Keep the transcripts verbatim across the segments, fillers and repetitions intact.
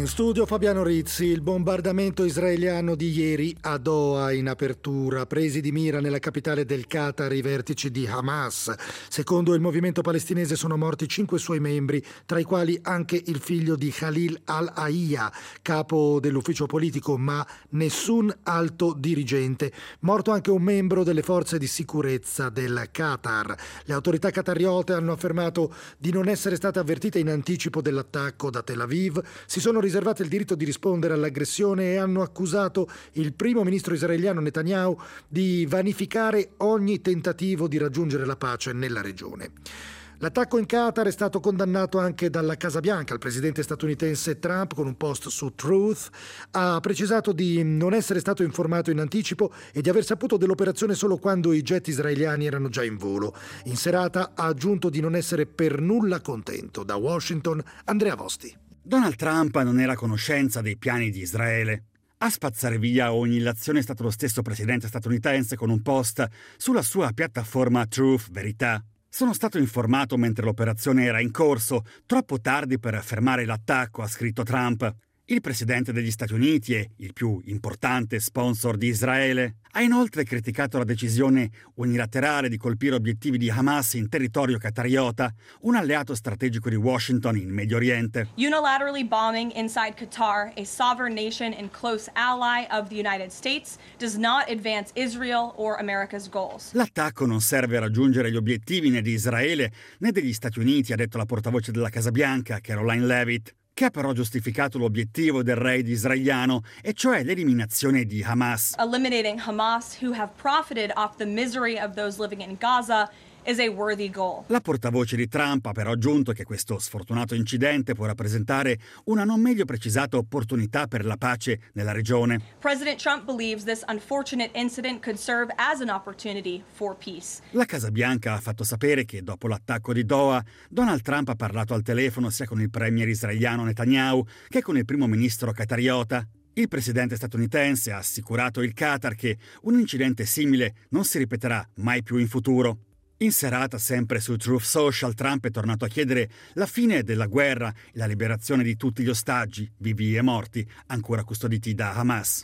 In studio Fabiano Rizzi. Il bombardamento israeliano di ieri a Doha in apertura, presi di mira nella capitale del Qatar i vertici di Hamas. Secondo il movimento palestinese sono morti cinque suoi membri, tra i quali anche il figlio di Khalil al-Hayya, capo dell'ufficio politico, ma nessun alto dirigente. Morto anche un membro delle forze di sicurezza del Qatar. Le autorità qatariote hanno affermato di non essere state avvertite in anticipo dell'attacco da Tel Aviv. Si sono riservate il diritto di rispondere all'aggressione e hanno accusato il primo ministro israeliano Netanyahu di vanificare ogni tentativo di raggiungere la pace nella regione. L'attacco in Qatar è stato condannato anche dalla Casa Bianca. Il presidente statunitense Trump, con un post su Truth, ha precisato di non essere stato informato in anticipo e di aver saputo dell'operazione solo quando i jet israeliani erano già in volo. In serata ha aggiunto di non essere per nulla contento. Da Washington, Andrea Vosti. Donald Trump non era a conoscenza dei piani di Israele. A spazzare via ogni illazione è stato lo stesso presidente statunitense con un post sulla sua piattaforma Truth Verità. Sono stato informato mentre l'operazione era in corso, troppo tardi per fermare l'attacco, ha scritto Trump. Il presidente degli Stati Uniti e il più importante sponsor di Israele ha inoltre criticato la decisione unilaterale di colpire obiettivi di Hamas in territorio qatariota, un alleato strategico di Washington in Medio Oriente. Unilaterally bombing inside Qatar, a sovereign nation and close ally of the United States, does not advance Israel or America's goals. L'attacco non serve a raggiungere gli obiettivi né di Israele né degli Stati Uniti, ha detto la portavoce della Casa Bianca, Caroline Leavitt, che ha però giustificato l'obiettivo del raid israeliano, e cioè l'eliminazione di Hamas. Eliminating Hamas, who have profited off the misery of those living in Gaza, is a worthy goal. La portavoce di Trump ha però aggiunto che questo sfortunato incidente può rappresentare una non meglio precisata opportunità per la pace nella regione. President Trump believes this unfortunate incident could serve as an opportunity for peace. La Casa Bianca ha fatto sapere che dopo l'attacco di Doha, Donald Trump ha parlato al telefono sia con il premier israeliano Netanyahu che con il primo ministro qatariota. Il presidente statunitense ha assicurato il Qatar che un incidente simile non si ripeterà mai più in futuro. In serata, sempre su Truth Social, Trump è tornato a chiedere la fine della guerra e la liberazione di tutti gli ostaggi, vivi e morti, ancora custoditi da Hamas.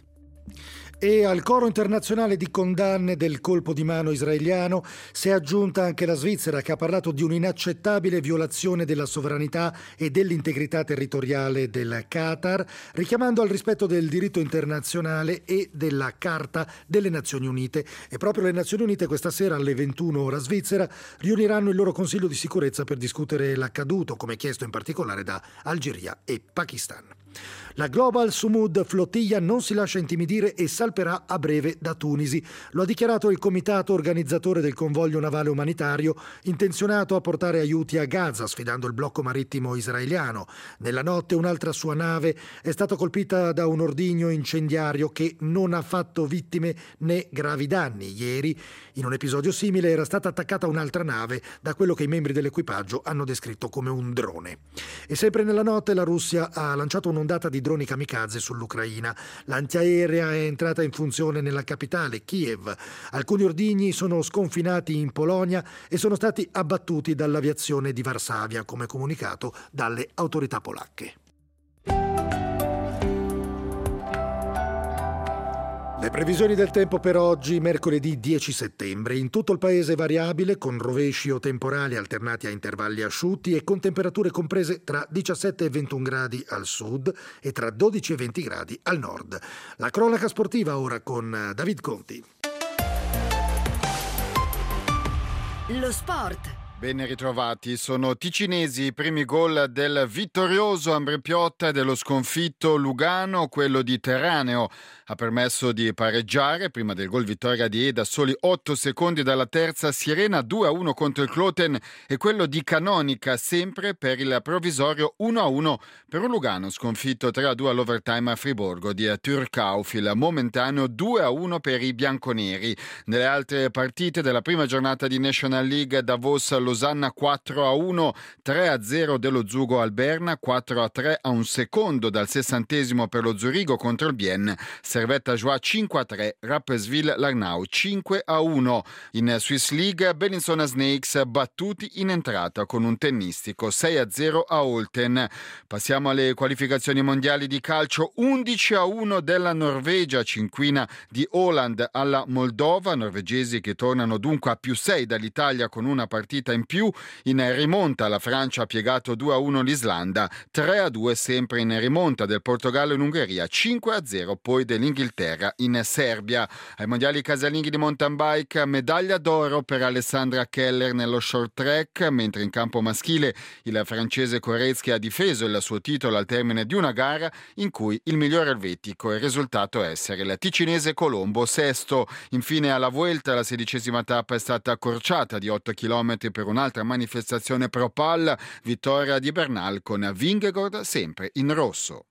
E al coro internazionale di condanne del colpo di mano israeliano si è aggiunta anche la Svizzera, che ha parlato di un'inaccettabile violazione della sovranità e dell'integrità territoriale del Qatar, richiamando al rispetto del diritto internazionale e della Carta delle Nazioni Unite. E proprio le Nazioni Unite questa sera alle ventuno ora svizzera riuniranno il loro Consiglio di sicurezza per discutere l'accaduto, come chiesto in particolare da Algeria e Pakistan. La Global Sumud flottiglia non si lascia intimidire e salperà a breve da Tunisi. Lo ha dichiarato il comitato organizzatore del convoglio navale umanitario intenzionato a portare aiuti a Gaza, sfidando il blocco marittimo israeliano. Nella notte un'altra sua nave è stata colpita da un ordigno incendiario che non ha fatto vittime né gravi danni. Ieri, in un episodio simile, era stata attaccata un'altra nave da quello che i membri dell'equipaggio hanno descritto come un drone. E sempre nella notte la Russia ha lanciato un'ondata di droni kamikaze sull'Ucraina. L'antiaerea è entrata in funzione nella capitale, Kiev. Alcuni ordigni sono sconfinati in Polonia e sono stati abbattuti dall'aviazione di Varsavia, come comunicato dalle autorità polacche. Le previsioni del tempo per oggi, mercoledì dieci settembre. In tutto il paese variabile, con rovesci o temporali alternati a intervalli asciutti e con temperature comprese tra diciassette e ventuno gradi al sud e tra dodici e venti gradi al nord. La cronaca sportiva ora con David Conti. Lo sport. Ben ritrovati, sono ticinesi i primi gol del vittorioso Ambrepiotta e dello sconfitto Lugano. Quello di Terraneo ha permesso di pareggiare prima del gol vittoria di Eda, soli otto secondi dalla terza sirena, due a uno contro il Kloten, e quello di Canonica sempre per il provvisorio uno a uno per un Lugano sconfitto tre a due all'overtime a Friburgo di Turcauf, il momentaneo due a uno per i bianconeri. Nelle altre partite della prima giornata di National League, Davos lo Losanna quattro a uno, tre a zero dello Zugo al Berna, quattro a tre a un secondo dal sessantesimo per lo Zurigo contro il Bienne, Servette Joie cinque a tre, Rapperswil Larnau cinque a uno. In Swiss League Bellinzona Snakes battuti in entrata con un tennistico sei a zero a Olten. Passiamo alle qualificazioni mondiali di calcio. Undici a uno della Norvegia, cinquina di Åland alla Moldova, norvegesi che tornano dunque a più sei dall'Italia con una partita in più. In rimonta la Francia ha piegato due a uno l'Islanda, tre a due sempre in rimonta del Portogallo in Ungheria, cinque a zero poi dell'Inghilterra in Serbia. Ai mondiali casalinghi di mountain bike, medaglia d'oro per Alessandra Keller nello short track, mentre in campo maschile il francese Koretsky ha difeso il suo titolo al termine di una gara in cui il migliore elvetico è risultato essere il ticinese Colombo, sesto. Infine alla Vuelta la sedicesima tappa è stata accorciata di otto chilometri per un'altra manifestazione pro pal, vittoria di Bernal con Vingegaard sempre in rosso.